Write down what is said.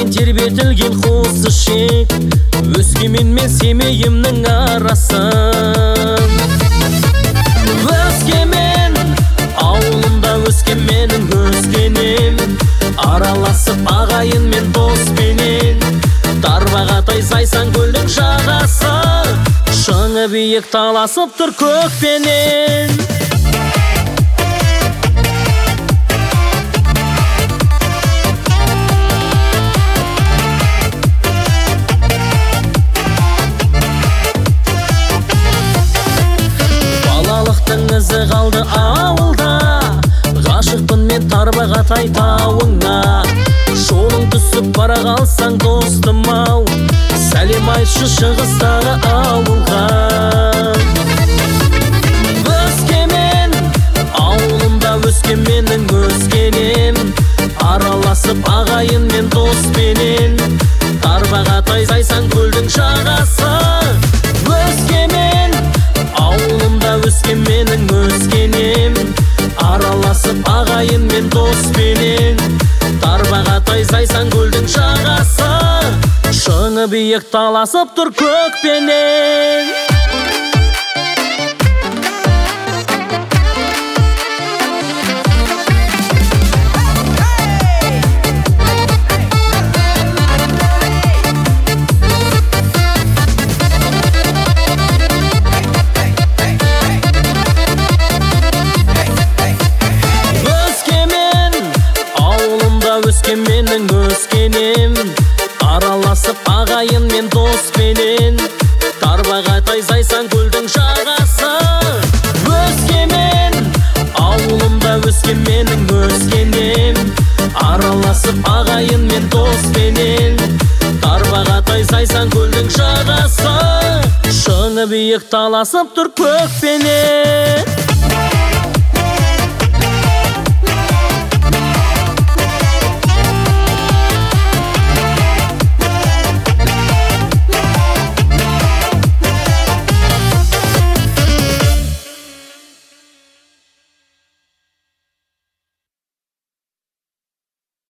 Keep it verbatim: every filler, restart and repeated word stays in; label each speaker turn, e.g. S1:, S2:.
S1: мен тербетілген қуысы шек, Өскемен мен Семейімнің арасын. Өскемен ауылымда өскеменің өскенем, араласып ағайын мен доспенен, Тарбағатай Зайсан көлдің жағасы, шыңы биік таласып тұр көкпенен. Ізі қалды ауылда, ғашықпын мен Тарбағатай тауыңа. Жолың түсіп бара қалсаң достым ау, сәлем айтшы шығыстағы ауылға. Өскемен ауылымда өскеменің өскенем, араласып ағайын мен доспенен, Тарбағатай Зайсан көлдің жағасы. Өскемен ауылымда өскеменің өскенем, араласып ағайын мен доспенен, Тарбағатай Зайсан көлдің жағасы, шыңы биік таласып тұр көкпенен. Өскеменің өскенем, араласып ағайын мен доспенен, Тарбағатай Зайсан көлдің жағасы. Өскемен ауылымда өскеменің өскенем, араласып ағайын мен доспенен, Тарбағатай Зайсан көлдің жағасы, шыңы биік таласып тұр көкпенен.